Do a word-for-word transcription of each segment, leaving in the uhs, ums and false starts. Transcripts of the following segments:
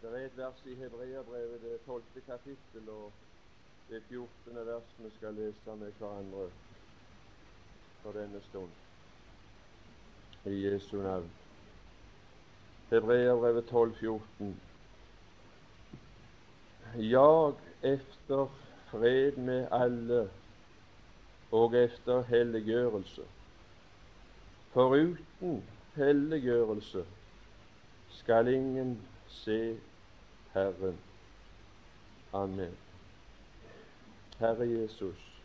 Det er et vers i Hebreerbrevet, det tolvte kapittel, og det fjortende vers vi skal lese med hverandre for denne stund. I Jesu navn. Hebreerbrevet tolv fjorten. Jag efter fred med alle og efter helliggjørelse. Foruten helliggjørelse skal ingen se Herren. Amen. Herre Jesus,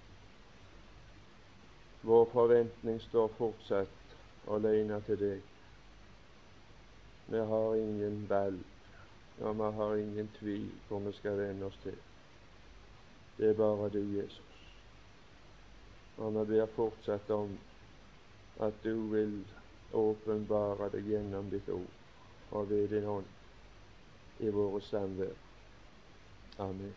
vår forventning står fortsatt alene til deg. Vi har ingen valg, og vi har ingen tvil hvor vi skal vende oss til. Det er bare du, Jesus. Og vi ber fortsatt om at du vil åpenbare deg gjennom ditt ord og ved din hånd i våre samvær. Amen.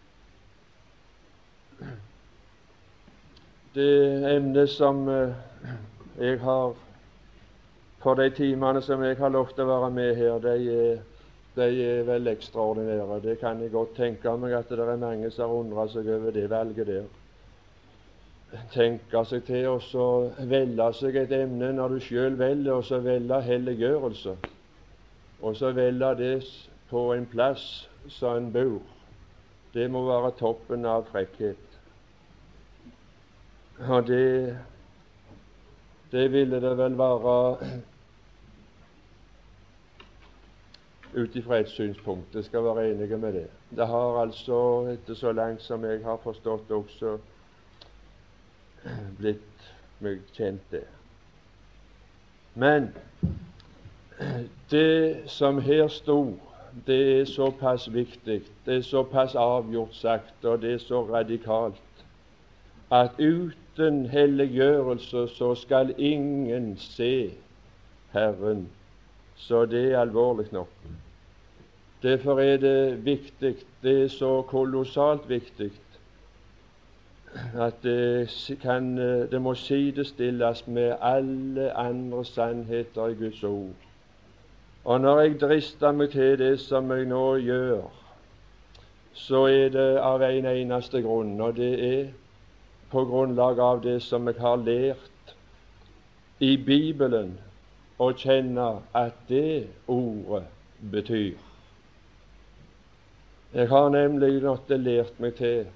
Det emne som jeg har for de timene som jeg har lov til å være med her, de er, de er vel ekstraordinære. Det kan jeg godt tenke meg at det er mange som undrer seg over det valget der. Tenke seg til å så velge seg et emne når du selv velger, og så velge helliggjørelse, og så velge det på en plass som en bor. Det må være toppen av frekkhet. Og det, det ville det vel være ut ifra et synspunkt. Jeg skal være enig med det. Det har altså, etter så langt som jeg har forstått, også blitt meg kjent det. Men det som her stod, det er såpass viktig, det er såpass avgjort sagt, og det er så radikalt, at uten helliggjørelse så skal ingen se Herren. Så det er alvorlig nok. Derfor er det viktig, det er så kolossalt viktig, at det, kan, det må sidestilles med alle andre sannheter i Guds ord. Og når jeg drister meg til det som jeg nå gjør, så er det av en eneste grunn, og det er på grunnlag av det som jeg har lært i Bibelen, å kjenne at det ordet betyr. Jeg har nemlig måttet lært meg til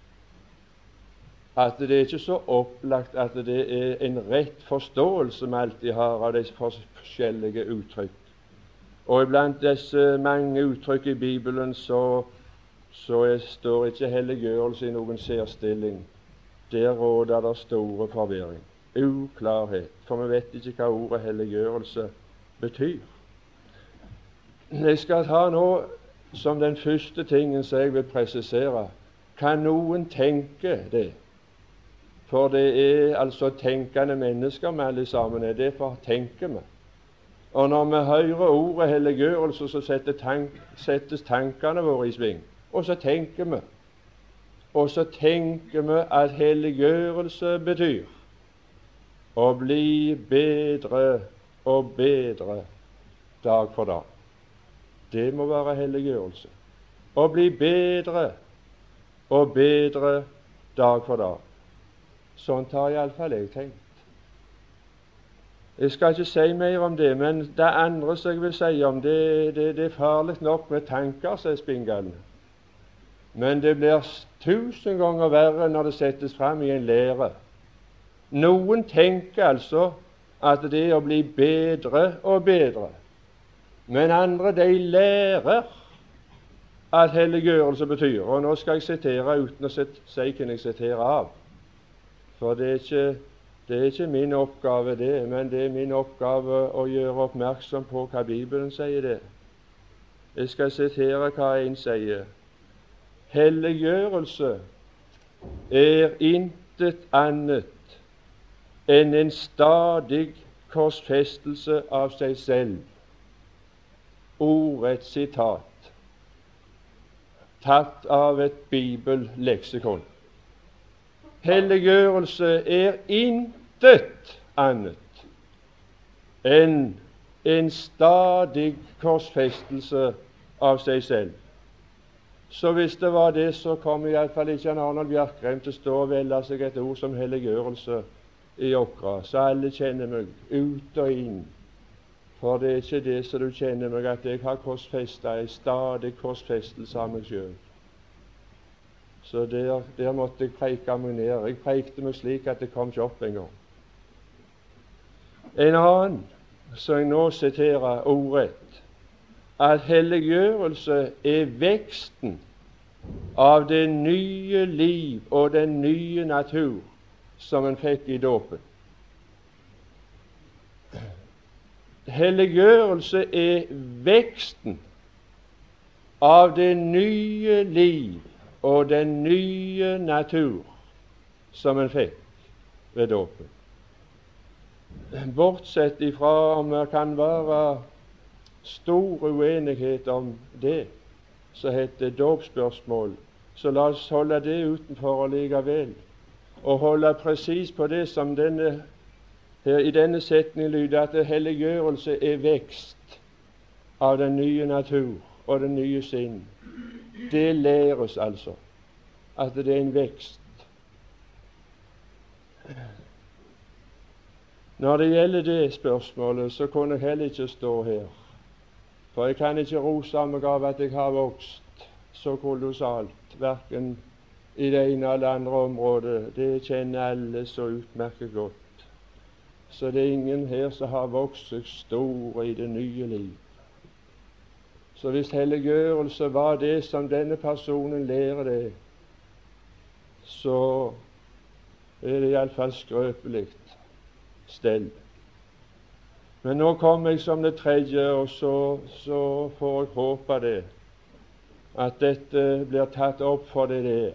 at det er ikke så opplagt at det er en rett forståelse vi alltid har av de forskjellige uttrykk. Og iblant disse mange uttrykk i Bibelen så, så er, står ikke helliggjørelse i noen særstilling. Der råder det store forvirring, uklarhet, for vi vet ikke hva ordet helliggjørelse betyr. Jeg skal ta nå som den første tingen som jeg vil presisere. Kan noen tenke det? For det er altså tenkende mennesker med alle sammen, er derfor tenker vi. Og når vi hører ordet helliggjørelse, så setter tank, settes tankene våre i sving, og så tenker vi. Og så tenker vi at helliggjørelse betyr å bli bedre og bedre dag for dag. Det må være helliggjørelse. Å bli bedre og bedre dag for dag. Sånt har iallfall jeg tenkt. Jeg skal ikke si mer om det, men det andre som jeg vil si om det, det, det er farlig nok med tanker, sier spingalene. Men det blir tusen ganger verre når det settes fram i en lære. Noen tenker altså at det er å bli bedre og bedre, men andre de lærer at helliggjørelse betyr. Og nå skal jeg sitere uten å si hvem jeg siterer av, for det er ikke Det er ikke min oppgave det, men det er min oppgave å gjøre oppmerksom på hva Bibelen sier det. Jeg skal sitere hva en sier. Helliggjørelse er intet annet enn en stadig korsfestelse av seg selv. Ordrett sitat, tatt av et bibelleksikon. Helliggjørelse er intet annet enn en stadig korsfestelse av seg selv. Så hvis det var det, så kom iallfall ikke han Arnold Bjerkreim til å stå og velge seg et ord som helliggjørelse i okra, så alle kjenner meg ut og inn. For det er ikke det som du kjenner meg, at jeg har korsfestet, en stadig korsfestelse av meg selv. Så der, der måtte jeg preike meg ned. Jeg preikte meg slik at det kom ikke opp en gang. En annen, som jeg nå siterer ordrett, at helliggjørelse er veksten av det nye liv og den nye natur som en fikk i dåpen. Helliggjørelse er veksten av det nye liv og den nye natur som en fikk ved dåpen. Bortsett ifra om det kan være stor uenighet om det, så heter dåpsspørsmål, så la oss holde det utenfor allikevel, og holde presis på det som denne, her i denne setningen lyder, at helliggjørelse er vekst av den nye natur og den nye sinn. Det læres altså, at det er en vekst. Når det gjelder det spørsmålet, så kunne jeg heller ikke stå her. For jeg kan ikke rose meg av at jeg har vokst så kolossalt, hverken i det ene eller andre området. Det kjenner alle så utmerket godt. Så det er ingen her som har vokst seg stor i det nye liv. Så hvis helliggjørelse var det som denne personen lærer det, så er det iallfall skrøpelig stell. Men nå kommer jeg som det tredje, og så, så får jeg håpe det, at dette blir tatt opp for det der.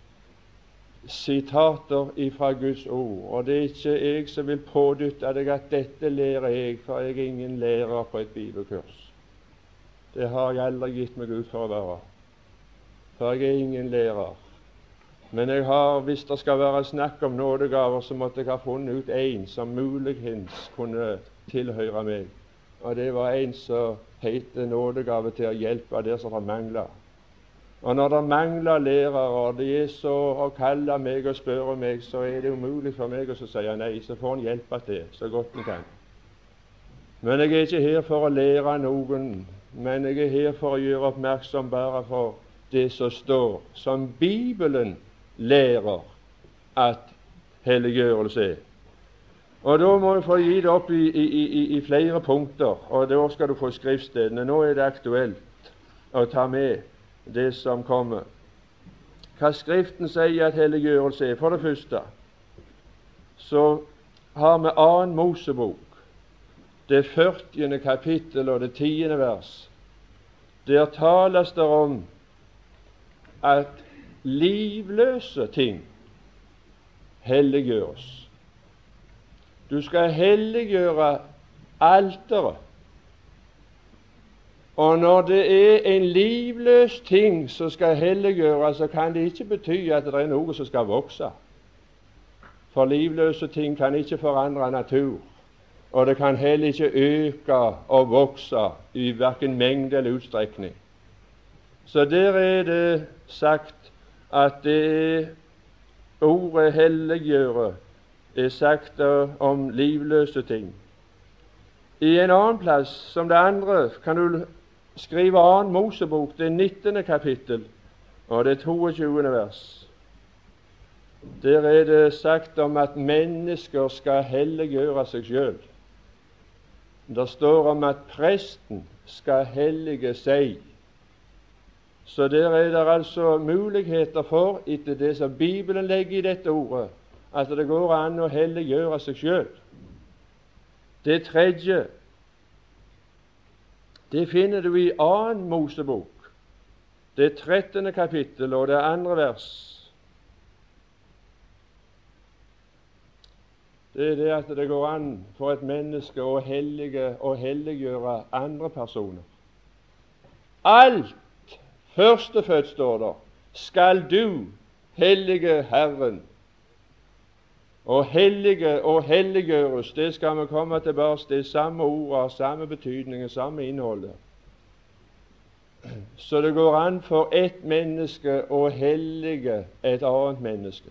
Sitater ifra Guds ord, og det er ikke jeg som vil pådytte deg at dette lærer jeg, for jeg er ingen lærer på et bibelkurs. Det har jeg aldri gitt meg ut for å være, for jeg er ingen lærer. Men jeg har, hvis det skal være snakk om nådegaver, så måtte jeg ha funnet ut en som muligens kunne tilhøre meg. Og det var en som heter nådegave til å hjelpe der som det mangler. Og når det mangler lærere, og de er så å kalle meg og spørre meg, så er det umulig for meg å si nei, så får han hjelpe til så godt han kan. Men jeg er ikke her for å lære noen, men jeg er her for å gjøre oppmerksom bare for det som står, som Bibelen lærer at helliggjørelse er. Og da må jeg få gi det opp i, i, i, i flere punkter, og da skal du få skriftstedene. Nå er det aktuelt å ta med det som kommer. Hva Skriften sier at helliggjørelse er. For det første så har vi annen Mosebok, det førtiende kapittel og det tiende vers. Der tales det om at livløse ting helliggjøres. Du skal helliggjøre alteret. Og når det er en livløs ting som skal helliggjøres, så kan det ikke bety at det er noe som skal vokse. For livløse ting kan ikke forandre natur, og det kan heller ikke øke og vokse i hverken mengde eller utstrekning. Så der er det sagt at det er ordet helliggjøre er sagt om livløse ting. I en annen plass, som det andre, kan du skrive annen Mosebok, det nittende kapittel, og det toogtyvende vers. Der er det sagt om at mennesker skal helliggjøre seg selv. Det står om at presten skal hellige seg. Så der er det altså muligheter for, etter det som Bibelen legger i dette ordet, at det går an å helliggjøre seg selv. Det tredje, det finner du i annen Mosebok, det trettende kapittel og det andre vers. Det er det at det går an for et menneske å hellige og helliggjøre andre personer. Alt førstefødt, står der, skal du hellige Herren. Og hellige og helliggjøres, det skal vi komme tilbake til, samme ord, samme betydning, samme innhold. Så det går an for ett menneske å hellige et annet menneske.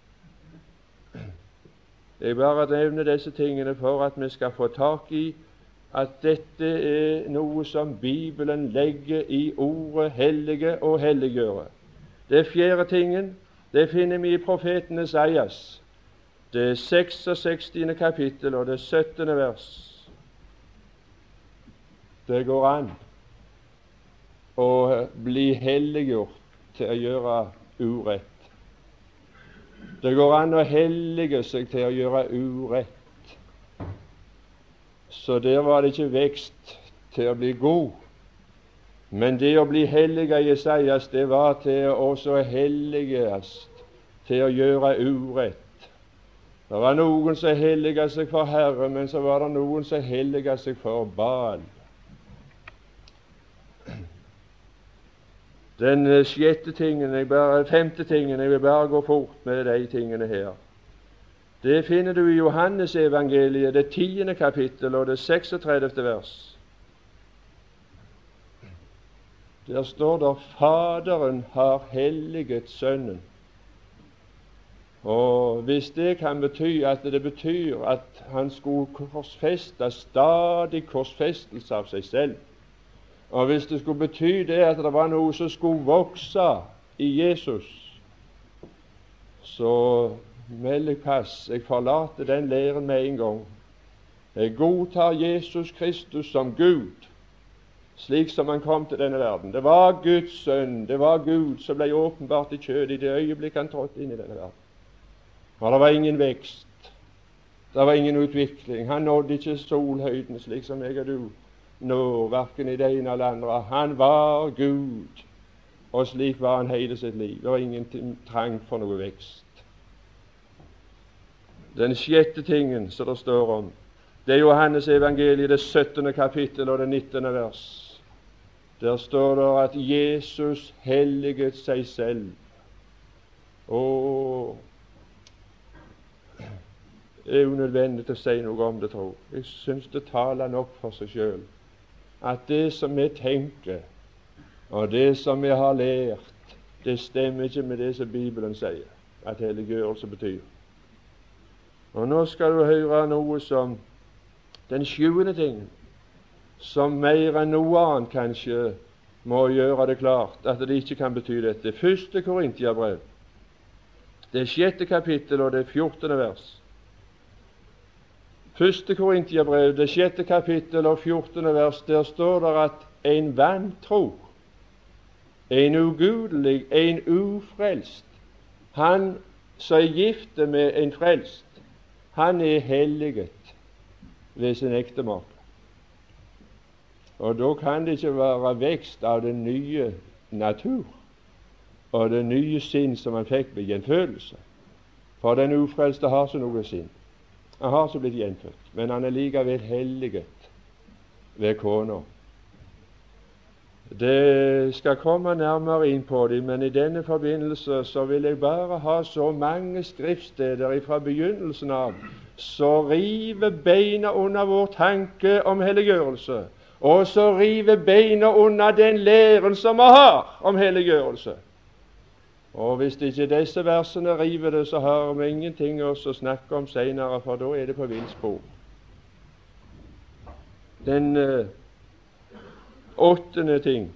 Jeg bare nevner disse tingene for at vi skal få tak i at dette er noe som Bibelen legger i ordet hellige og helliggjøre. Det fjerde tingen, det finner vi i profeten Esaias, det seksogsekstiende kapittel og det syttende vers. Det går an å bli helliggjort til å gjøre urett. Det går an å hellige seg til å gjøre urett. Så der var det ikke vekst til å bli god. Men det å bli hellig i Jesajas, det var til å også helliges, til å gjøre urett. Det var noen som helliget seg for Herre, men så var det noen som helliget seg for Baal. Den sjette tingen, jeg bare, femte tingen, jeg vil bare gå fort med de tingene her. Det finner du i Johannes evangeliet, det tiende kapittel og det seksogtredivte vers. Der står det Faderen har helliget Sønnen. Og hvis det kan bety at det betyr at han skulle korsfeste, stadig korsfestelse av seg selv, og hvis det skulle bety det at det var noe som skulle vokse i Jesus, så meld jeg pass, jeg forlater den læren med en gang. Jeg godtar Jesus Kristus som Gud, slik som han kom til denne verden. Det var Guds sønn, det var Gud som ble åpenbart i kjød i det øyeblikk han trådte inn i denne verden. Og det var ingen vekst, det var ingen utvikling. Han nådde ikke solhøyden slik som jeg og du nå, hverken i det ene eller andre. Han var Gud, og slik var han hele sitt liv. Det var ingen trang for noe vekst. Den sjette tingen som det står om, det er Johannes evangeliet, det syttende kapittel og det nittende vers. Der står det at Jesus helliget seg selv. Og det er unødvendig å si noe om det, tro. Jeg synes det taler nok for seg selv. At det som vi tenker, og det som vi har lært, det stemmer ikke med det som Bibelen sier at helliggjørelse betyr. Og nå skal du høre noe som den sjuende tingen, som mer enn noe annet kanskje må gjøre det klart at det ikke kan bety dette. Første Korintiabrev, det sjette kapittel og det fjortende vers. Første Korintiabrev, det sjette kapittel og fjortende vers, der står det at en vantro, en ugudelig, en ufrelst, han som er gift med en frelst, han er helliget ved sin ektemake. Og da kan det ikke være vekst av den nye natur og det nye sinn som han fikk ved gjenfødelse. For den ufrelste har så noe sinn. Han har så blitt gjenfødt, men han er likevel helliget ved kona. Det skal komme nærmere inn på det, men i denne forbindelse så vil jeg bare ha så mange skriftsteder fra begynnelsen av så river beina under vår tanke om helliggjørelse, og så river beina under den læren som vi har om helliggjørelse. Og hvis ikke disse versene river det, så har vi ingenting å snakke om senere, for da er det på villspor. Den uh, åttende ting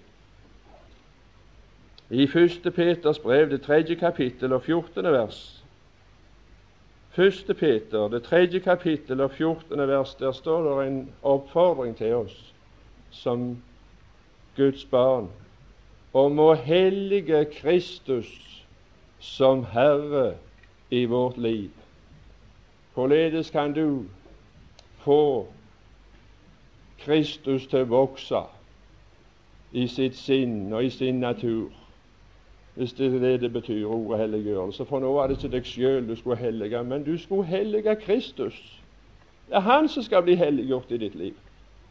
i første Peters brev, det tredje kapittel og fjortende vers. Første Peter, det tredje kapittel og fjortende vers, der står det en oppfordring til oss som Guds barn om å hellige Kristus som Herre i vårt liv. Hvorledes kan du få Kristus til å vokse i sitt sinn og i sin natur, hvis det er det det betyr, ordet helliggjørelse? For nå var det ikke deg selv du skulle hellige, men du skulle hellige Kristus. Det er han som skal bli helliggjort i ditt liv.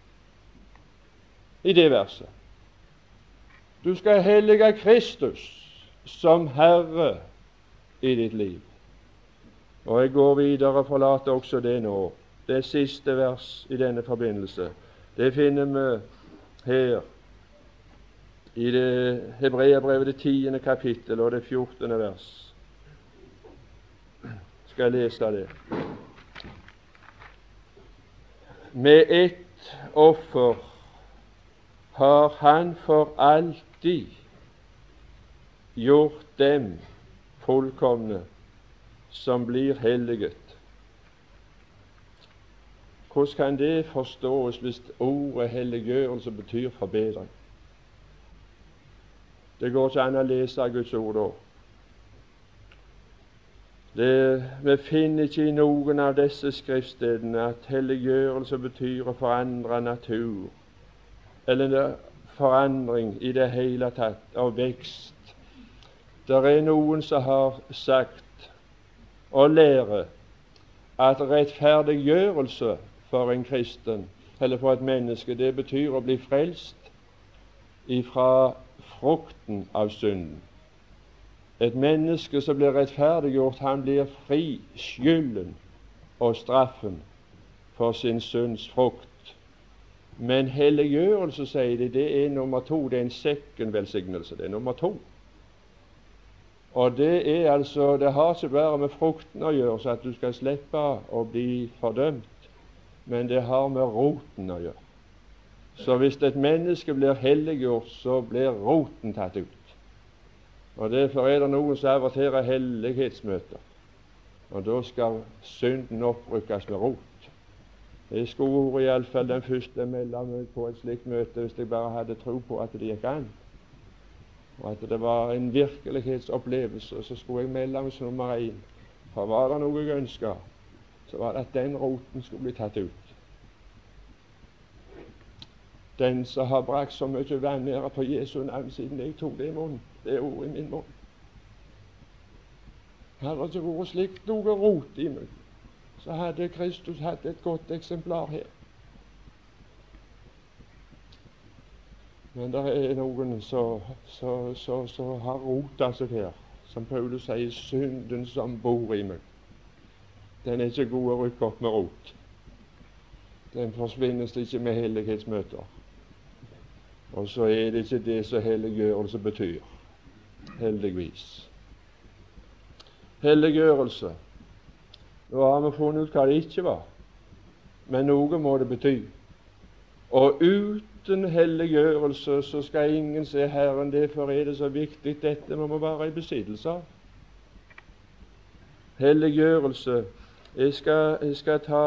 I det verset. Du skal hellige Kristus som Herre i ditt liv. Og jeg går videre og forlater også det nå. Det siste vers i denne forbindelse, det finner vi her i det Hebreabrevet, det tiende kapittel og det fjortende vers. Skal jeg lese det? Med ett offer har han for alltid gjort dem fullkomne som blir helliget. Hvordan kan det forstås hvis ordet helliggjørelse betyr forbedring? Det går ikke an å lese Guds ord da. Det, vi finner ikke i noen av disse skriftstedene at helliggjørelse betyr å forandre natur, eller forandring i det hele tatt, av vekst. Det er noen som har sagt og lærer at rettferdiggjørelse for en kristen, eller for et menneske, det betyr å bli frelst ifra frukten av synden. Et menneske som blir rettferdiggjort, han blir fri skylden og straffen for sin synds frukt. Men helliggjørelse, sier de, det er nummer to, det er en sekkenvelsignelse, det er nummer to. Og det er altså, det har ikke bare med frukten å gjøre, så at du skal slippe å bli fordømt, men det har med roten å gjøre. Så hvis et menneske blir helliggjort, så blir roten tatt ut. Og derfor er det noen som averterer hellighetsmøter, og da skal synden opprykkes med rot. Jeg skulle vært i alle fall den første mellom på et slikt møte hvis jeg bare hadde tro på at det gikk an, og at det var en virkelighetsopplevelse. Så skulle jeg melde meg som nummer én, for var det noe jeg ønsket, så var det at den roten skulle bli tatt ut. Den som har brakt så mye vann nede på Jesu navn siden jeg tok det i munnen, det ordet i min munn. Hadde det ikke vært slikt noe rot i meg, så hadde Kristus hatt et godt eksemplar her. Men det er noen som har rota seg her, som Paulus sier, synden som bor i meg. Den er ikke god å rykke opp med rot. Den forsvinnes ikke med hellighetsmøter. Og så er det ikke det som helliggjørelse betyr, heldigvis. Helliggjørelse, nå har vi funnet ut hva det ikke var, men noe må det bety. Og uten helliggjørelse så skal ingen se Herren. Derfor er det så viktig, dette må vi være i besittelse av. Helliggjørelse, jeg skal, jeg skal ta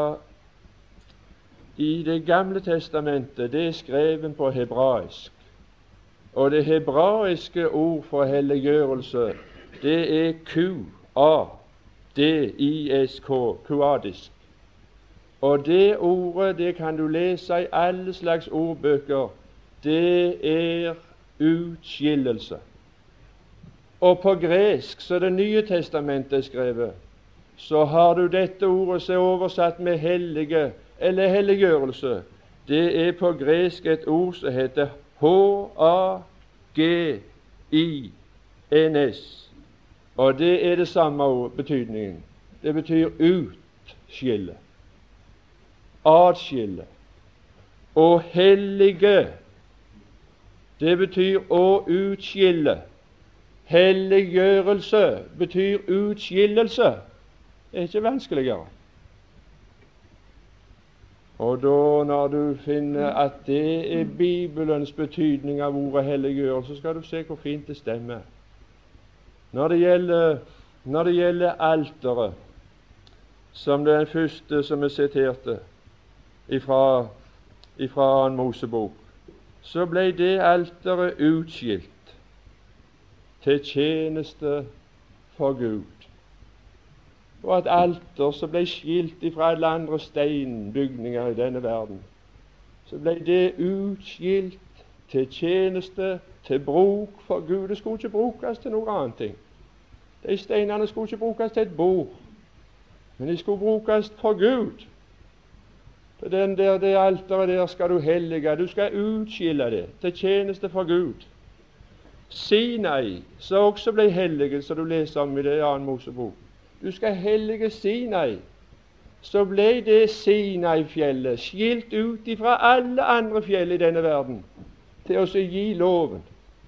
i Det gamle testamentet, det er skrevet på hebraisk. Og det hebraiske ord for helliggjørelse, det er Q A D I S K, kuadisk. Og det ordet, det kan du lese i alle slags ordbøker, det er utskillelse. Og på gresk, så Det nye testamentet er skrevet, så har du dette ordet som er oversatt med hellige, eller helliggjørelse. Det er på gresk et ord som heter H A G I N S, og det er det samme ord, betydningen. Det betyr utskille, atskille. Og hellige, det betyr å utskille. Helliggjørelse betyr utskillelse. Det er ikke vanskeligere. Og da, når du finner at det er Bibelens betydning av ordet helliggjørelse, så skal du se hvor fint det stemmer. Når det gjelder, når det gjelder alteret, som den første som er siterte ifra, ifra annen Mosebok, så ble det alteret utskilt til tjeneste for Gud. Og et alter som ble skilt ifra alle andre steinbygninger i denne verden, så ble det utskilt til tjeneste, til bruk for Gud. Det skulle ikke brukes til noe annet ting. De steinene skulle ikke brukes til et bord, men de skulle brukes for Gud. For den der, det alteret der skal du hellige, du skal utskille det til tjeneste for Gud. Sinai, som også ble hellige, som du leser om i det annen Mosebok. Du skal hellige Sinai. Så ble det Sinai-fjellet skilt ut ifra alle andre fjell i denne verden til å gi loven.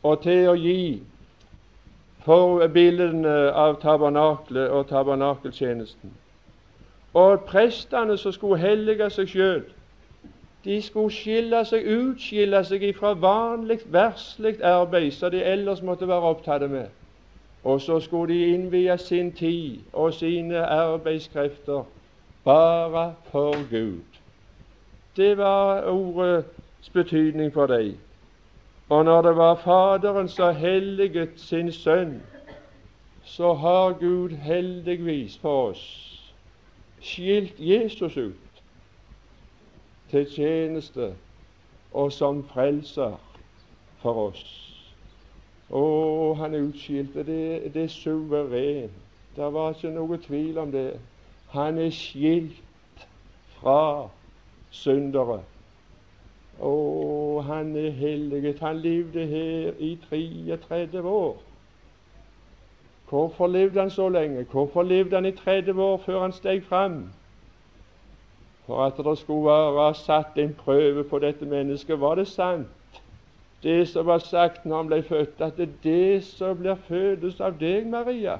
og til å gi forbildene av tabernaklet og tabernakeltjenesten. Og prestene som skulle hellige seg sjøl, de skulle skille seg, utskille seg ifra vanlig verslig arbeid som de ellers måtte være opptatt med. Og så skulle de innvie sin tid og sine arbeidskrefter bare for Gud. Det var ordets betydning for dem. Og når det var Faderen som helliget sin Sønn, så har Gud heldigvis for oss skilt Jesus ut til tjeneste og som frelser for oss. Og han utskilte, det, det er suverent. Det var ikke noe tvil om det. Han er skilt fra syndere. Og han er helliget. Han levde her i treogtredve år. Hvorfor levde han så lenge? Hvorfor levde han i tretti år før han steg fram? For at det skulle være satt en prøve på dette mennesket. Var det sant, det som var sagt når han ble født, at det er det som blir fødes av deg, Maria,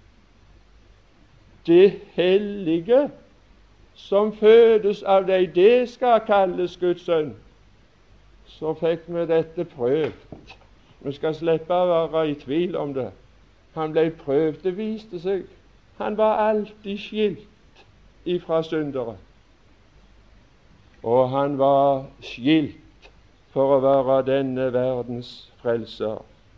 det hellige som fødes av deg, det skal kalles Guds sønn? Så fikk vi dette prøvd. Vi skal slippe å være i tvil om det. Han ble prøvd. Det viste seg han var alltid skilt ifra syndere. Og han var skilt for å være denne verdens frelser.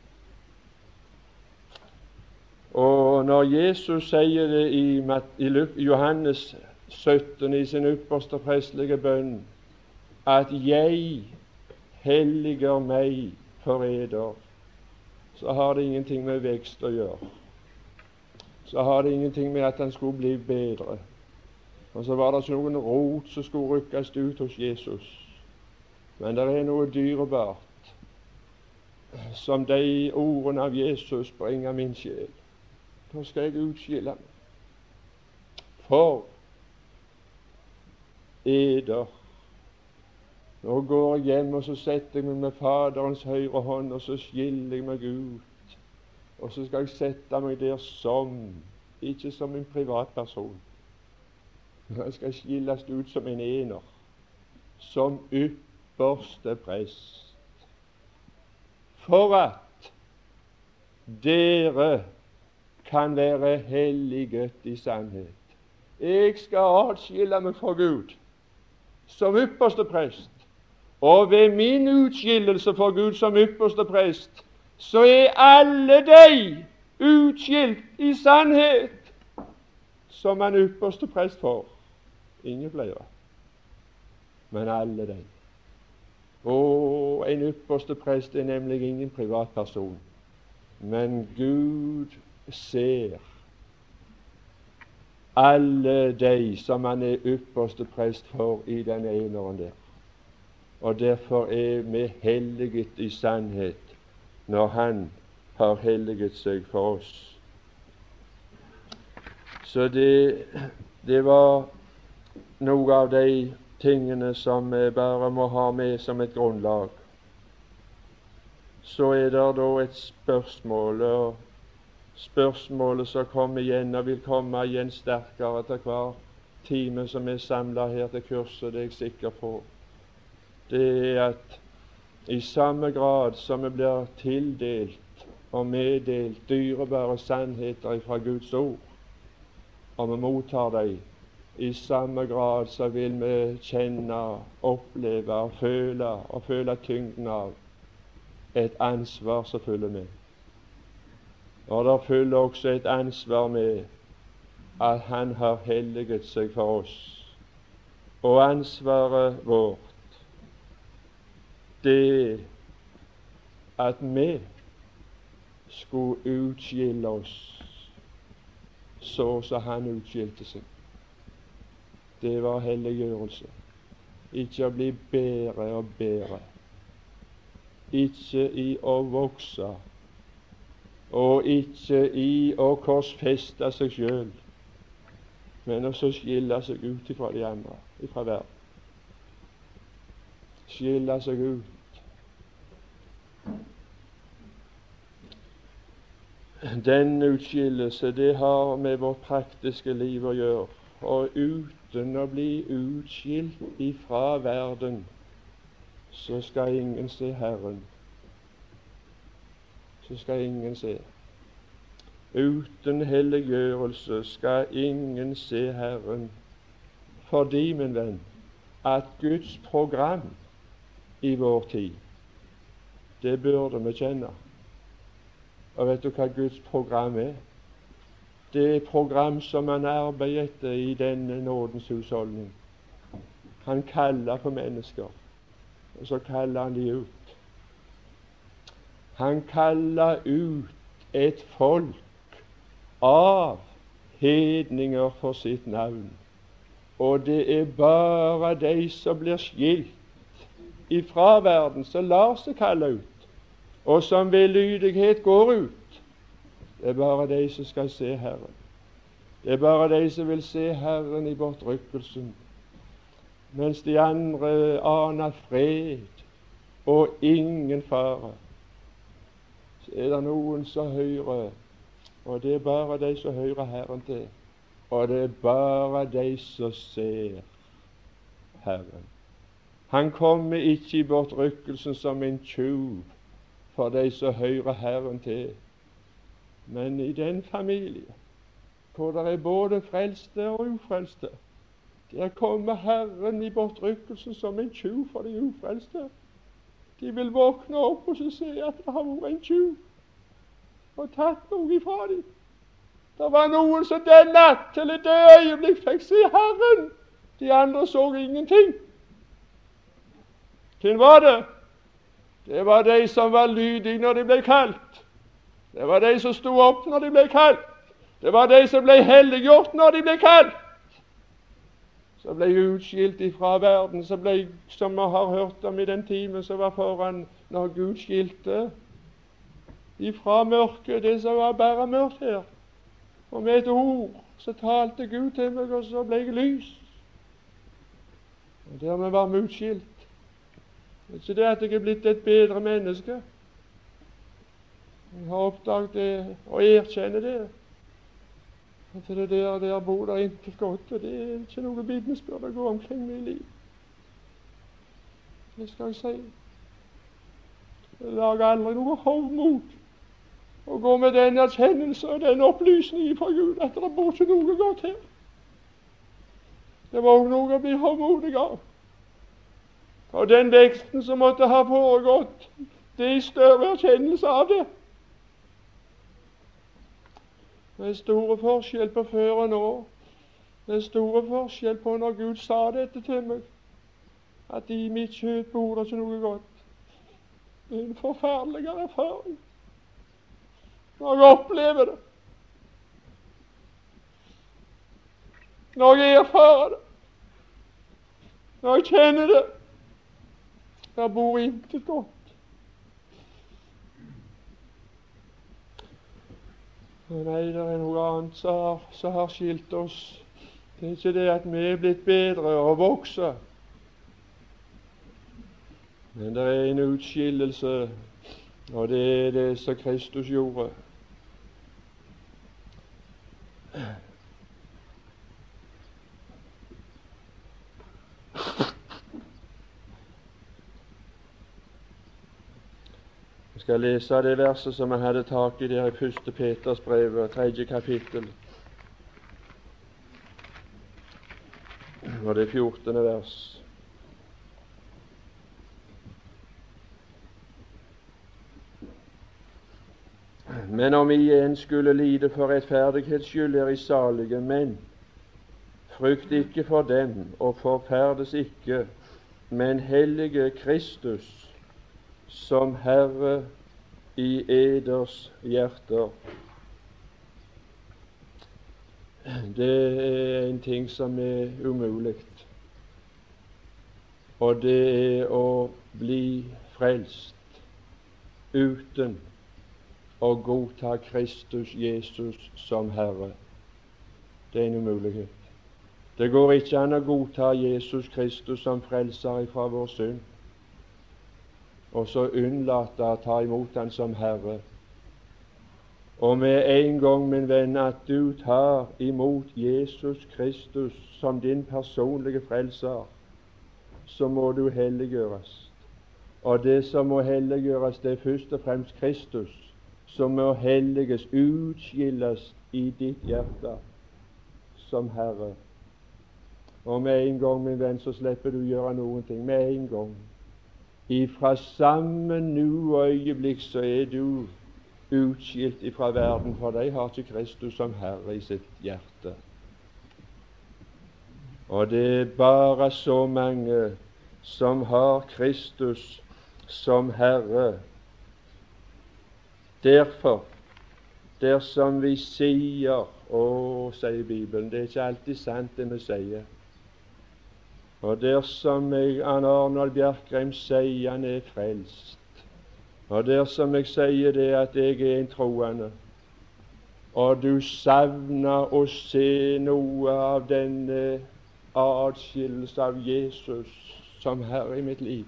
Og når Jesus sier det i, i Johannes sytten i sin ypperste prestelige bønn, at jeg helliger meg for eder, så har det ingenting med vekst å gjøre. Så har det ingenting med at han skulle bli bedre. Og så var det ikke noen rot som skulle rykkes ut hos Jesus. Men det er noe dyrebart som de ordene av Jesus bringer min sjel. Da skal jeg utskille meg for eder. Nå går jeg hjem, og så setter jeg meg med Faderens høyre hånd, og så skiller jeg meg ut. Og så skal jeg sette meg der som, ikke som en privatperson, men jeg skal skilles ut som en ener, som ypperste prest, for at dere kan være helliget i sannhet. Jeg skal atskille meg fra Gud som ypperste prest. Og ved min utskillelse for Gud som ypperste prest, så er alle de utskilt i sannhet som en ypperste prest får. Ingen flere, men alle de. Og en ypperste prest er nemlig ingen privatperson, men Gud ser alle de som han er ypperste prest for i den eneren der. Og derfor er vi helliget i sannhet når han har helliget seg for oss. Så det, det var noe av de tingene som vi bare må ha med som et grunnlag. Så er det da et spørsmål, og spørsmålet som kommer igjen og vil komme igjen sterkere til hver time som er samlet her til kurset, det er jeg sikker på. Det er at i samme grad som vi blir tildelt og meddelt dyrebare sannheter fra Guds ord, og vi mottar dem, i samme grad så vil vi kjenne, oppleve og føle og føle tyngden av et ansvar som følger med. Og det følger også et ansvar med at han har helliget seg for oss. Og ansvaret vårt, det at vi skulle utskille oss så som han utskilte seg. Det var helliggjørelse. Ikke å bli bedre og bedre. Ikke i å vokse, og ikke i å korsfeste seg selv, men også skille seg ut ifra de andre, ifra verden. Skille seg ut. Den utskillelse, det har med vårt praktiske liv å gjøre. Og uten å bli utskilt ifra verden, så skal ingen se Herren. Så skal ingen se. Uten helliggjørelse skal ingen se Herren. Fordi, min venn, at Guds program i vår tid, det burde vi kjenne. Og vet du hva Guds program er? Det er program som han arbeider etter i denne nådens husholdning. Han kaller på mennesker, og så kaller han de ut. Han kaller ut et folk av hedninger for sitt navn. Og det er bare de som blir skilt ifra verden, som lar seg kalle ut, og som ved lydighet går ut. Det er bare de som skal se Herren. Det er bare de som vil se Herren i bortrykkelsen, mens de andre aner fred og ingen fare. Så er det noen som hører, og det er bare de som hører Herren til. Og det er bare de som ser Herren. Han kommer ikke i bortrykkelsen som en tjuv for de som hører Herren til. Men i den familie hvor det er både frelste og ufrelste, der kommer Herren i bortrykkelsen som en tjuv for de ufrelste. De vil våkne opp og så se at det har vært en tjuv og tatt noe ifra dem. Det var noen som den natt til et øyeblikk fikk se Herren. De andre så ingenting. Hvem var det? Det var de som var lydige når de ble kalt. Det var de som sto opp når de ble kalt. Det var de som ble helliggjort når de ble kalt. Som ble utskilt ifra verden, som ble, som vi har hørt om i den timen som var foran, når Gud skilte ifra mørket, det som var bare mørkt her. Og med et ord så talte Gud til meg, og så ble jeg lys. Og dermed var vi utskilt. Det er ikke det at jeg er blitt et bedre menneske. Jeg har oppdaget det og erkjenner det. At det der, der bor der intet godt, og det er ikke noe vitnesbyrd å gå omkring med i liv. Det skal jeg si. Jeg lager aldri noe hovmod og gå med den erkjennelse og den opplysningen fra Gud at det bor ikke noe godt her. Det var også noe å bli hovmodig av. Og den veksten som måtte ha foregått, det er større erkjennelse av det. Det er store forskjell på før og nå. Det er store forskjell på når Gud sa dette til meg, at i mitt kjøtt bor det ikke noe godt. Det er en forferdelig erfaring når jeg opplever det, når jeg erfarer det, når jeg kjenner det. Der bor intet godt. Og nei, det er noe annet som har, som har skilt oss. Det er ikke det at vi er blitt bedre og vokse, men det er en utskillelse, og det er det som Kristus gjorde. Jeg skal lese det verset som jeg hadde tak i der i første Peters brev, tredje kapittel, og det fjortende vers. Men om I igjen skulle lide for rettferdighets skyld, er I salige, men frykt ikke for dem, og forferdes ikke, men hellige Kristus som Herre i eders hjerter. Det er en ting som er umulig, og det er å bli frelst uten å godta Kristus Jesus som Herre. Det er en umulighet. Det går ikke an å godta Jesus Kristus som frelser ifra vår synd, og så unnlate å ta imot Han som Herre. Og med en gang, min venn, at du tar imot Jesus Kristus som din personlige frelser, så må du helliggjøres. Og det som må helliggjøres, det er først og fremst Kristus, som må helliges, utskilles i ditt hjerte som Herre. Og med en gang, min venn, så slipper du gjøre noen ting. Med en gang. Ifra samme nu og øyeblikk så er du utskilt ifra verden, for de har ikke Kristus som Herre i sitt hjerte. Og det er bare så mange som har Kristus som Herre. Derfor, dersom vi sier, å, sier Bibelen, det er ikke alltid sant det vi sier. Og dersom jeg, Arnold Bjerkreim, sier han er frelst, og dersom jeg sier det at jeg er en troende, og du savner å se noe av denne adskillelse av Jesus som Herre i mitt liv,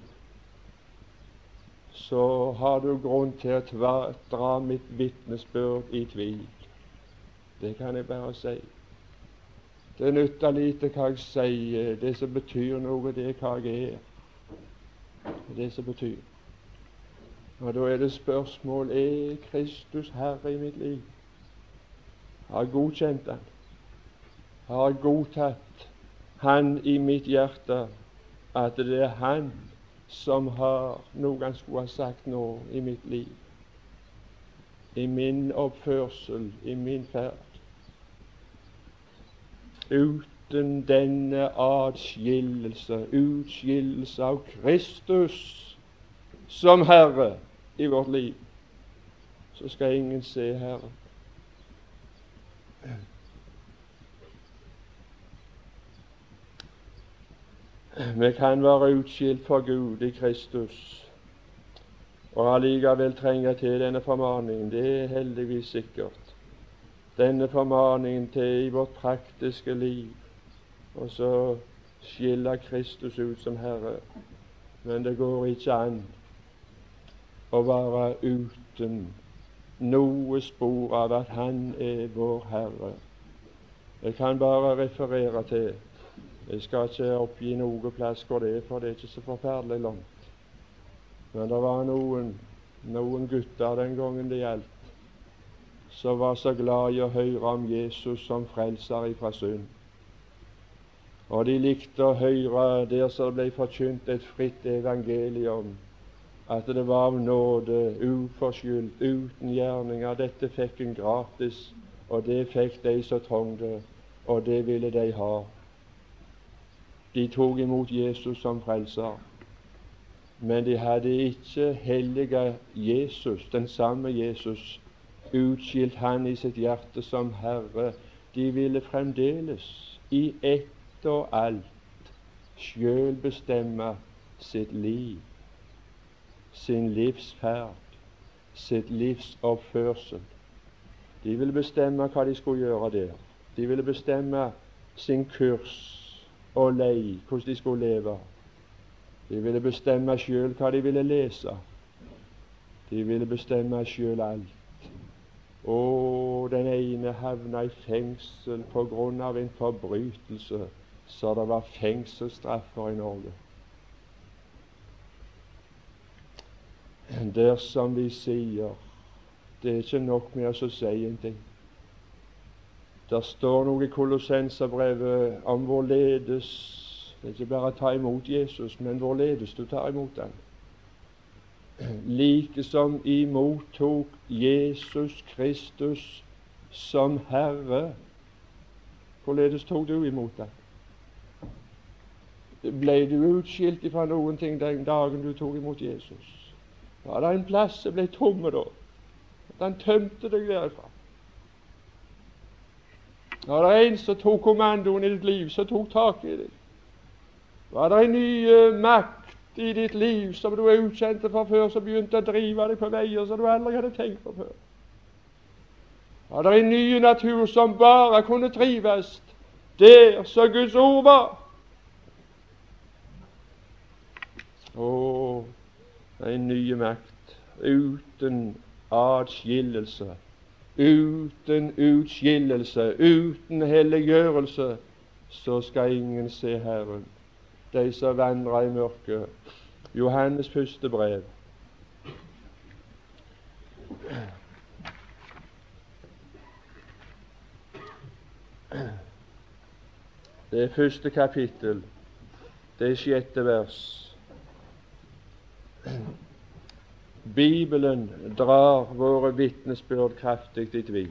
så har du grunn til å dra mitt vitnesbyrd i tvil. Det kan jeg bare si. Det nytter lite hva jeg sier. Det som betyr noe, det er hva jeg er. Det som betyr. Og da er det spørsmål: er Kristus Herre i mitt liv? Har jeg godkjent Han? Har jeg godtatt Han i mitt hjerte, at det er Han som har noe Han skulle ha sagt nå i mitt liv, i min oppførsel, i min ferd? Uten denne adskillelse, utskillelse av Kristus som Herre i vårt liv, så skal ingen se Herre. Vi kan være utskilt for Gud i Kristus, og allikevel trenger til denne formaningen. Det er heldigvis sikkert. Denne formaningen til i vårt praktiske liv, og så skiller Kristus ut som Herre. Men det går ikke an å være uten noe spor av at Han er vår Herre. Jeg kan bare referere til, jeg skal ikke oppgi noe plass hvor det er, for det er ikke så forferdelig langt. Men det var noen, noen gutter den gangen det gjaldt, som var så glad i å høre om Jesus som frelser ifra synd. Og de likte å høre der så det ble forkynt et fritt evangelium, at det var av nåde, uforskyldt, uten gjerninger. Dette fikk en gratis, og det fikk de som trengte, og det ville de ha. De tok imot Jesus som frelser, men de hadde ikke hellige Jesus, den samme Jesus, utskilt Han i sitt hjerte som Herre. De ville fremdeles i ett og alt sjøl bestemme sitt liv, sin livsferd, sitt livsoppførsel. De ville bestemme hva de skulle gjøre der. De ville bestemme sin kurs og lei, hvordan de skulle leve. De ville bestemme sjøl hva de ville lese. De ville bestemme sjøl alt. Og den ene havna i fengsel på grunn av en forbrytelse, så det var fengselsstraffer i Norge. Dersom vi sier, det er ikke nok med å si en ting. Der står noe i Kolossenserbrevet om hvorledes, det er ikke bare å ta imot Jesus, men hvorledes du tar imot Han. Like som imottok Jesus Kristus som Herre, hvorledes tok du imot Han? Ble du utskilt fra noen ting den dagen du tok imot Jesus? Var det en plass som ble tomme da? At Han tømte deg derfra? Var det en som tok kommandoen i ditt liv, som tok tak i deg? Var det en ny uh, makt i ditt liv som du er ukjent for før, som begynte å drive deg på veier som du aldri hadde tenkt på før? Var det en ny natur som bare kunne trives der så Guds ord var? Å, en ny makt uten adskillelse uten utskillelse, uten helliggjørelse, så skal ingen se Herren. De som vandrer i mørket. Johannes første brev. Det er første kapittel, det er sjette vers. Bibelen drar våre vitnesbyrd kraftig i tvil.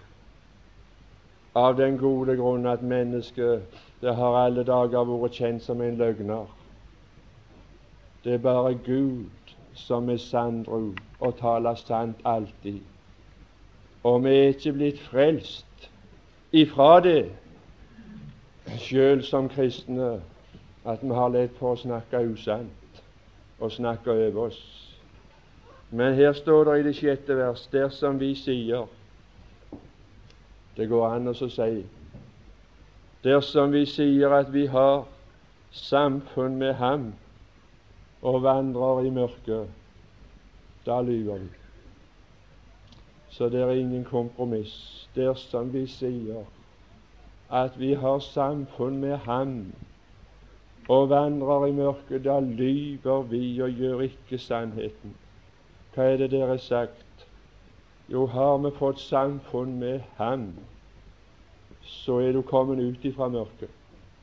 Av den gode grunn at mennesket, det har alle dager vært kjent som en løgner. Det er bare Gud som er sanndru og taler sant alltid. Og vi er ikke blitt frelst ifra det, selv som kristne, at vi har lett for å snakke usant og snakke over oss. Men her står det i det sjette vers, dersom vi sier, det går an å si, dersom vi sier at vi har samfunn med ham og vandrer i mørket, da lyver vi. Så det er ingen kompromiss. Dersom vi sier at vi har samfunn med ham og vandrer i mørket, da lyver vi og gjør ikke sannheten. Hva er det dere har sagt? Jo, har vi fått samfunn med ham, så er du kommet ut ifra mørket.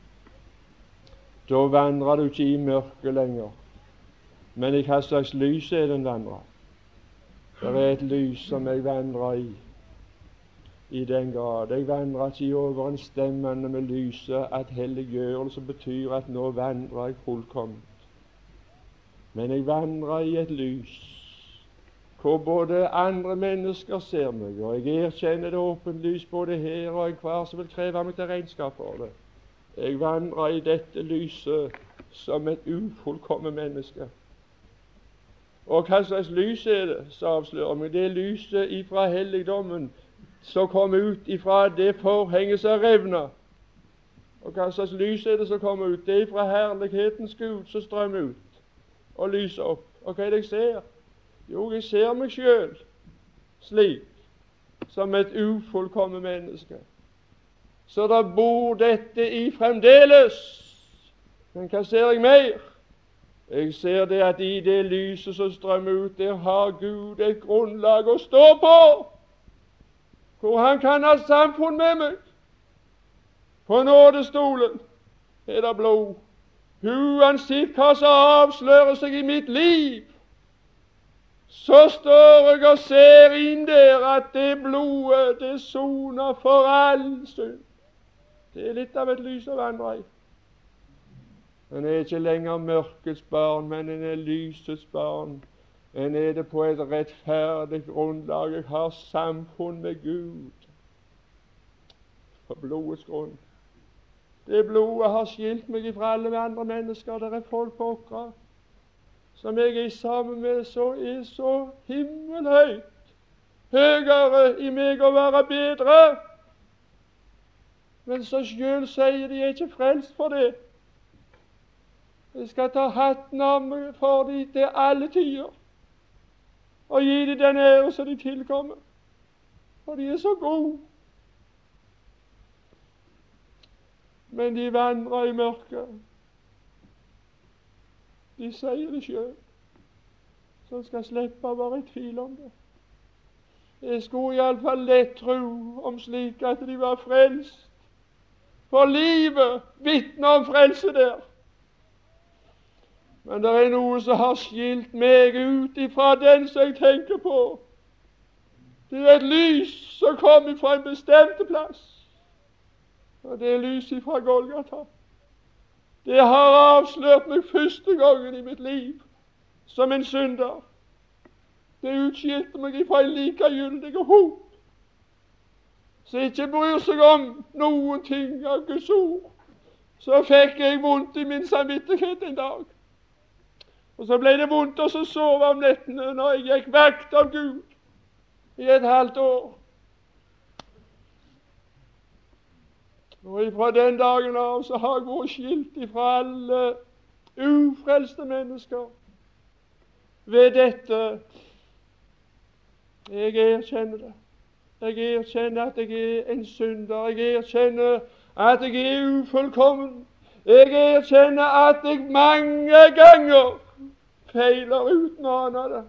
Da vandrer du ikke i mørket lenger. Men i hva slags lys er den vandrer? Det er et lys som jeg vandrer i, i den grad. Jeg vandrer ikke i overensstemmende med lyset, at helliggjørelse betyr at nå vandrer jeg fullkomment. Men jeg vandrer i et lys hvor både andre mennesker ser meg, og jeg erkjenner det åpent lys både her og enhver som vil kreve meg til regnskap for det. Jeg vandrer i dette lyset som et ufullkomment menneske. Og hva slags lys er det, så avslører meg. Det er lyset ifra helligdommen som kom ut ifra det forhenget som revner. Og hva slags lys er det som kommer ut? Det er fra herlighetens Gud som strømmer ut og lyser opp. Og hva er det jeg ser? Jo, jeg ser meg selv slik, som et ufullkomment menneske. Så da bor dette i fremdeles. Men hva ser jeg mer? Jeg ser det at i det lyset som strømmer ut, der har Gud et grunnlag å stå på, hvor han kan ha samfunn med meg. På nådestolen er det blod. Uansett hva som avslører seg i mitt liv, så står jeg og ser inn der at det blodet, det soner for all synd. Det er litt av et lys å vandre i. En er ikke lenger mørkets barn, men en er lysets barn. En er det på et rettferdig grunnlag. Jeg har samfunn med Gud på blodets grunn. Det blodet har skilt meg fra alle andre mennesker. Det er folk på åkra som jeg er sammen med, så er så himmelhøyt, høyere i meg å være bedre. Men så selv sier de er ikke frelst for det. Jeg skal ta hatten av meg for de til alle tider, og gi dem den ære som de tilkommer, for de er så gode. Men de vandrer i mørket. De sier det selv, så en skal slippe å være i tvil om det. Jeg skulle i alle fall lett tro om slik at de var frelst, for livet vitner om frelse der. Men det er noe som har skilt meg ut ifra den som jeg tenker på. Det er et lys som kommer fra en bestemt plass, og det er lys ifra Golgata. Det har avslørt meg første gangen i mitt liv som en synder. Det utskilte meg ifra en likegyldig hop som ikke bryr seg om noen ting av Guds ord. Så fikk jeg vondt i min samvittighet en dag. Og så ble det vondt å sove om nettene når jeg gikk vakt av Gud i et halvt år. Og ifra den dagen av så har jeg vært skilt ifra alle ufrelste mennesker. Ved dette, jeg erkjenner det, Jeg erkjenner at jeg er en synder. Jeg erkjenner at jeg er ufullkommen. Jeg erkjenner at jeg mange ganger feiler uten å ane det.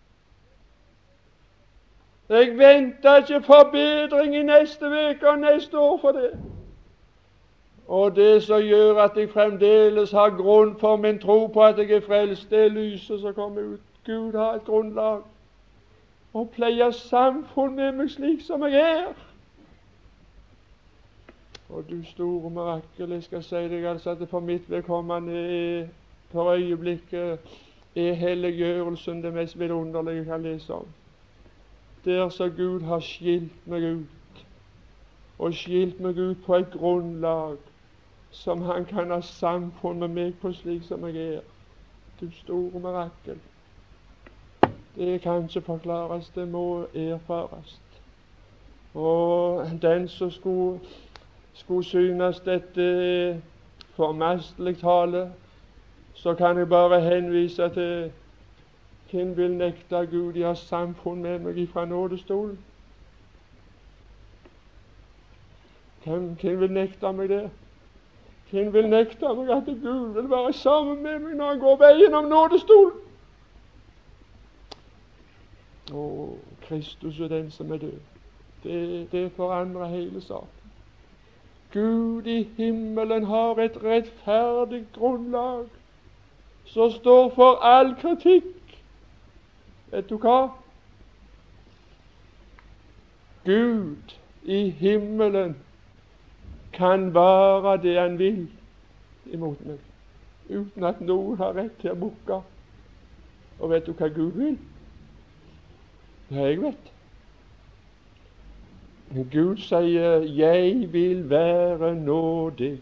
Jeg venter ikke forbedring i neste uke og neste år for det. Og det som gjør at jeg fremdeles har grunn for min tro på at jeg er frelst, det er lyset som kommer ut. Gud har et grunnlag og pleier samfunn med meg slik som jeg er. Og du store mirakel, jeg skal si deg altså at for mitt vedkommende er for øyeblikket er helliggjørelsen det mest vidunderlige jeg kan lese om. Der så Gud har skilt meg ut, og skilt meg ut på et grunnlag som han kan ha samfunn med meg på slik som jeg er. Du store mirakel. Det kan ikke forklares, det må erfares. Og den som skulle, skulle synes dette formastelig tale, så kan jeg bare henvise til hvem vil nekte Gud i å ha samfunn med meg ifra nådestolen. Hvem, hvem vil nekte meg det? Hvem vil nekte meg at Gud vil være sammen med meg når han går veien om nådestolen? Å, Kristus er den som er død. Det, det forandrer hele saken. Gud i himmelen har et rettferdig grunnlag som står for all kritikk. Vet du hva? Gud i himmelen kan være det han vil imot meg, uten at noen har rett til å mukke. Og vet du hva Gud vil? Ja, jeg vet. Men Gud sier, jeg vil være nådig.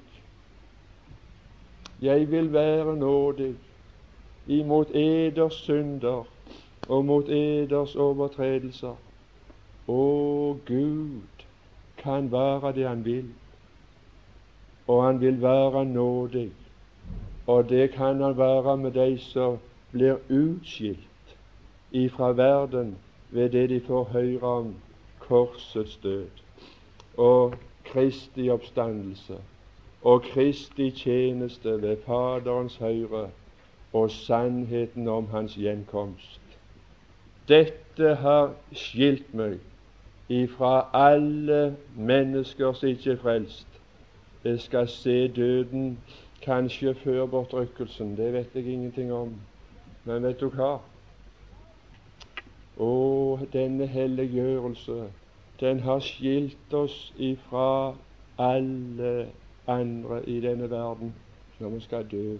Jeg vil være nådig imot eders synder og mot eders overtredelser. Og Gud kan være det han vil, og han vil være nådig, og det kan han være med de som blir utskilt ifra verden ved det de får høre om korsets død og Kristi oppstandelse og Kristi tjeneste ved Faderens høyre og sannheten om hans gjenkomst. Dette har skilt meg ifra alle mennesker som ikke er frelst. Jeg skal se døden kanskje før bortrykkelsen, det vet jeg ingenting om. Men vet du hva? Å, denne helliggjørelse, den har skilt oss ifra alle andre i denne verden når vi skal dø.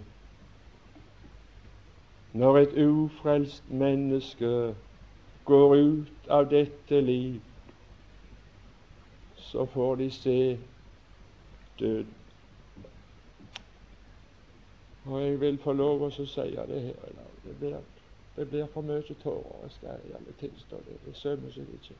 Når et ufrelst menneske går ut av dette liv, så får de se døden. Og jeg vil få lov å si det her i dag. Det blir, det blir for mye tårer. Jeg skal i alle tilstå det. Det sømmer seg ikke.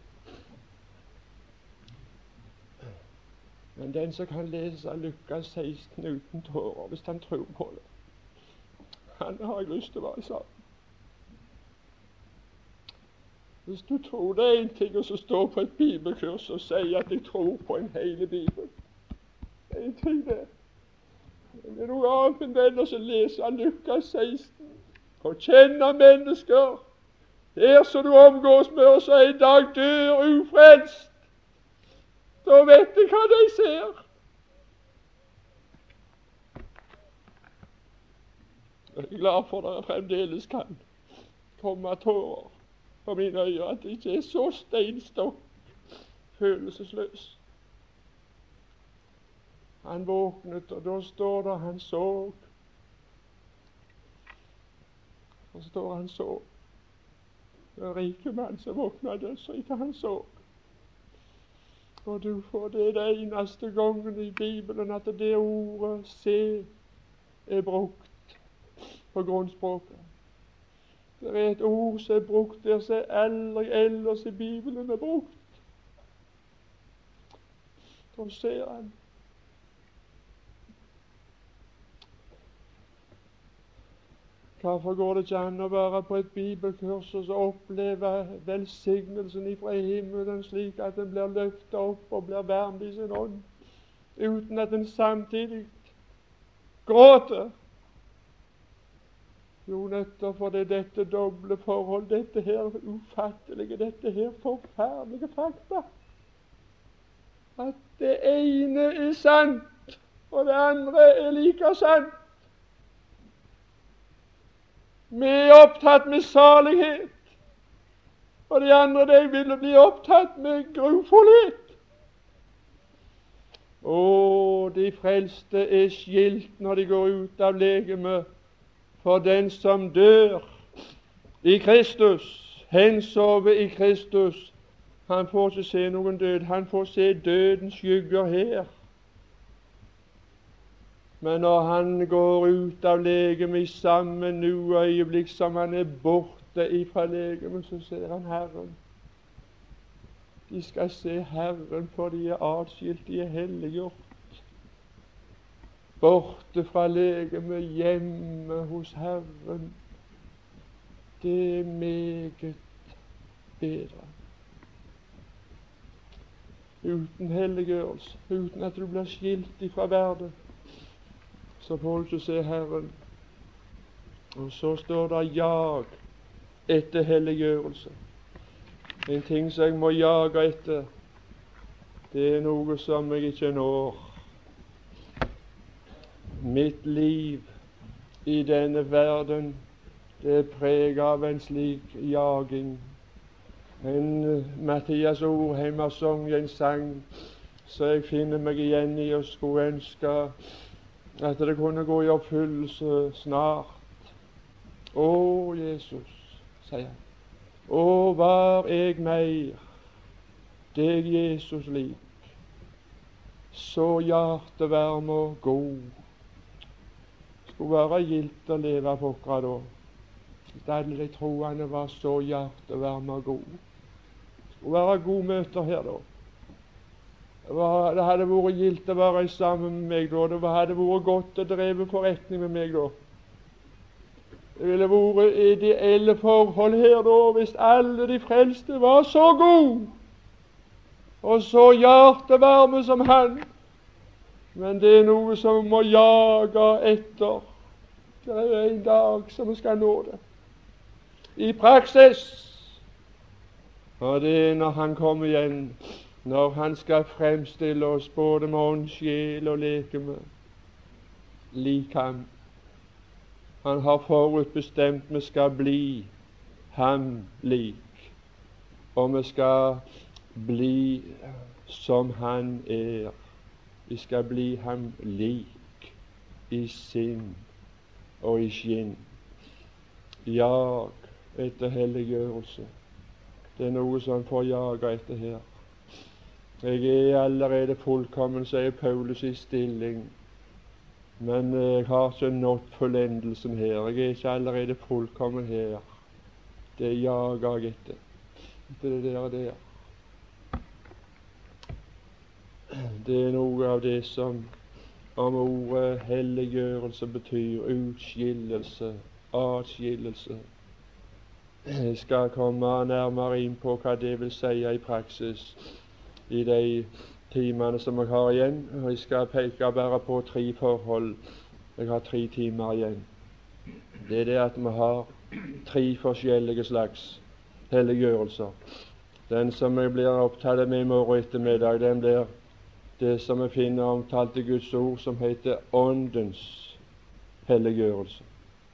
Men den som kan lese Lukas seksten uten tårer, hvis han tror på det, han har jeg lyst til å være sammen. Hvis du tror det er en ting å stå på et bibelkurs og si at jeg tror på en hele bibel, det er en ting det. Det er noe annet enn den å lese Lukas seksten og kjenne mennesker der som du omgås med, og så en dag dør ufrelst. Da vet jeg hva de ser. Jeg er glad for at det fremdeles kan komme tårer på mine øyne, at det ikke er så steinstokk følelsesløs. Han våknet, og da står det han så. Og står han så. Den rike mann som våknet dødsriket, han så. Og du får det det eneste gangen i Bibelen at det ordet se er brukt på grunnspråket. Det er et ord som er brukt der som aldri ellers i Bibelen er brukt. Da ser han. Hvorfor går det ikke an å være på et bibelkurs og så oppleve velsignelsen ifra himmelen, slik at en blir løftet opp og blir varm i sin ånd, uten at en samtidig gråter? Jo, nettopp fordi dette doble forhold, dette her ufattelige, dette her forferdelige fakta, at det ene er sant, og det andre er like sant. Vi er opptatt med salighet, og de andre de ville bli opptatt med grufullhet. Og de frelste er skilt når de går ut av legemet, for den som dør i Kristus, hensover i Kristus, han får ikke se noen død, han får se dødens skygger her. Men når han går ut av legemet i samme nu øyeblikk som han er borte ifra legemet, så ser han Herren. De skal se Herren, for de er atskilt, de er helliggjort. Borte fra legemet, hjemme hos Herren. Det er meget bedre. Uten helliggjørelse, uten at du blir skilt ifra verden, så får du ikke se Herren. Og så står det jag etter helliggjørelse. En ting som jeg må jage etter, det er noe som jeg ikke når. Mitt liv i denne verden, det er preget av en slik jaging. En Mathias Orheim har sunget en sang så jeg finner meg igjen i og skulle ønske at det kunne gå i oppfyllelse snart. Å, Jesus, sier han, å, var jeg mer deg, Jesus, lik, så hjertevarm og god. Skulle være gildt å leve på akkurat da. Hvis alle de troende var så hjertevarme og god. Skulle være gode møter her da. Det, var, det hadde vært gildt å være sammen med meg da. Det hadde vært godt å dreve forretning med meg da. Det ville vært ideelle forhold her da, hvis alle de frelste var så gode og så hjertevarme som han. Men det er noe som må jage etter. Det er en dag som vi skal nå det. I praksis. Og det er når han kommer igjen, når han skal fremstille oss både med ånd, sjel og lekeme, lik ham. Han har forutbestemt vi skal bli ham lik, og vi skal bli som han er. Vi skal bli ham lik i sinn og i skinn. Jag etter helliggjørelse. Det er noe som får jage etter her. Jeg er allerede fullkommen, sier Paulus i stilling, men jeg har ikke nådd fullendelsen her. Jeg er ikke allerede fullkommen her. Det jager jeg etter. Etter det der og der. Det er noe av det som om ordet helliggjørelse betyr utskillelse, atskillelse. Jeg skal komme nærmere inn på hva det vil si i praksis i de timene som jeg har igjen. Jeg skal peke bare på tre forhold. Jeg har tre timer igjen. Det er det at vi har tre forskjellige slags helliggjørelser. Den som jeg blir opptatt med i morgen ettermiddag, den blir det som vi finner omtalt i Guds ord, som heter åndens helliggjørelse.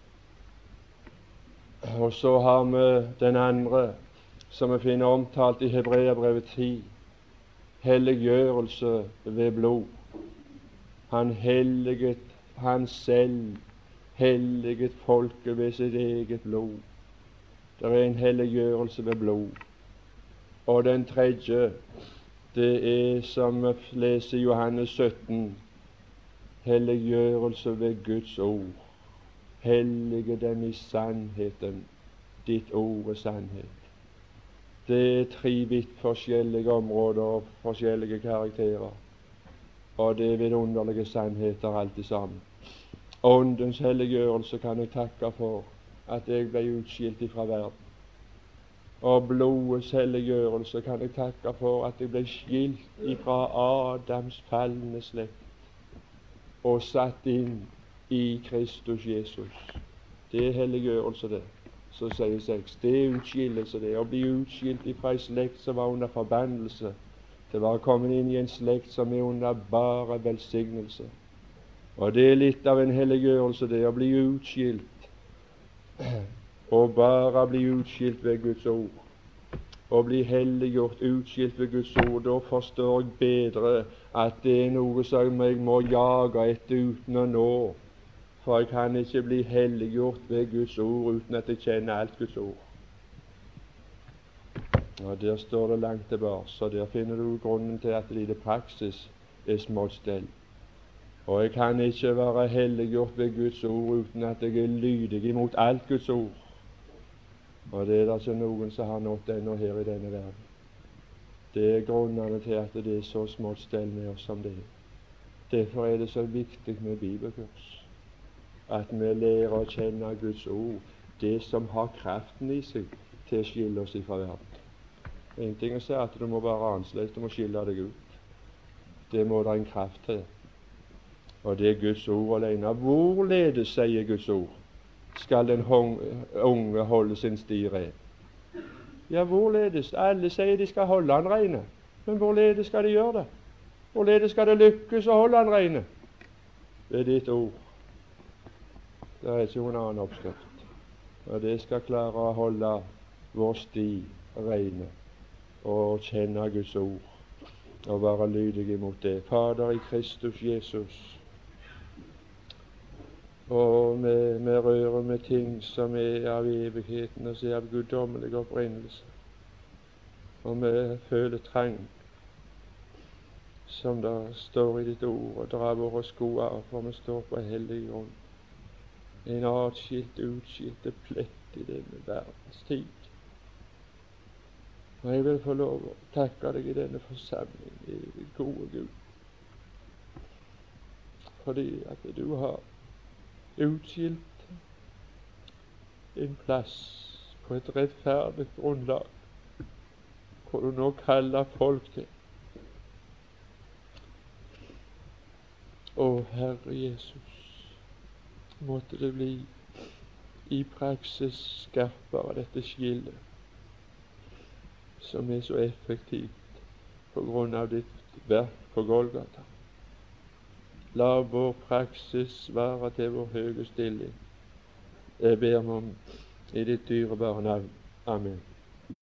Og så har vi den andre, som vi finner omtalt i Hebreabrevet ti, helliggjørelse ved blod. Han helliget han selv, helliget folket ved sitt eget blod. Det er en helliggjørelse ved blod. Og den tredje, det er som vi leser i Johannes sytten, helliggjørelse ved Guds ord. Hellige dem i sannheten. Ditt ord er sannhet. Det er tre vidt forskjellige områder og forskjellige karakterer. Og det er vidunderlige sannheter alt sammen. Åndens helliggjørelse kan jeg takke for. at jeg ble utskilt ifra verden. Og blodets helliggjørelse kan jeg takke for at jeg ble skilt ifra Adams falne slekt og satt inn i Kristus Jesus. Det er helliggjørelse, det. Så sier seks, det er utskillelse, det. Å bli utskilt ifra en slekt som var under forbannelse, til å være kommet inn i en slekt som er under bare velsignelse. Og det er litt av en helliggjørelse, det å bli utskilt, og bare bli utskilt ved Guds ord, og bli helliggjort, utskilt ved Guds ord. Da forstår jeg bedre at det er noe som jeg må jage etter uten å nå, for jeg kan ikke bli helliggjort ved Guds ord uten at jeg kjenner alt Guds ord. Og der står det langt tilbake, så der finner du grunnen til at det i praksis er smått stell. Og jeg kan ikke være helliggjort ved Guds ord uten at jeg er lydig imot alt Guds ord. Og det er det ikke noen som har nådd ennå her i denne verden. Det er grunnene til at det er så smått stell med oss som det er. Derfor er det så viktig med bibelkurs, at vi lærer å kjenne Guds ord, det som har kraften i seg til å skille oss ifra verden. En ting er å si at du må være annerledes, du må skille deg ut. Det må det en kraft til. Og det er Guds ord alene. Hvorledes, sier Guds ord, skal den unge holde sin sti ren? Ja, hvorledes? Alle sier de skal holde han rene, men hvorledes skal de gjøre det? Hvorledes skal det lykkes å holde han rene? Ved ditt ord. Det er ikke noen annen oppskrift. Og det skal klare å holde vår sti rene og kjenne Guds ord og være lydig imot det. Fader i Kristus Jesus, og vi, vi rører med ting som er av evigheten og som er av guddommelig opprinnelse. Og vi føler trang, som det står i ditt ord, og drar våre sko av, for vi står på hellig grunn. En atskilt, utskilte plett i denne verdens tid. Og jeg vil få lov å takke deg i denne forsamlingen, i gode Gud, fordi at du har utskilt en plass på et rettferdig grunnlag, hvor du nå kaller folk til. Å Herre Jesus, måtte det bli i praksis skarpere, dette skillet som er så effektivt på grunn av ditt verk på Golgata. La vår praksis være til vår høye stilling. Jeg ber meg om i ditt dyrebare navn. Amen.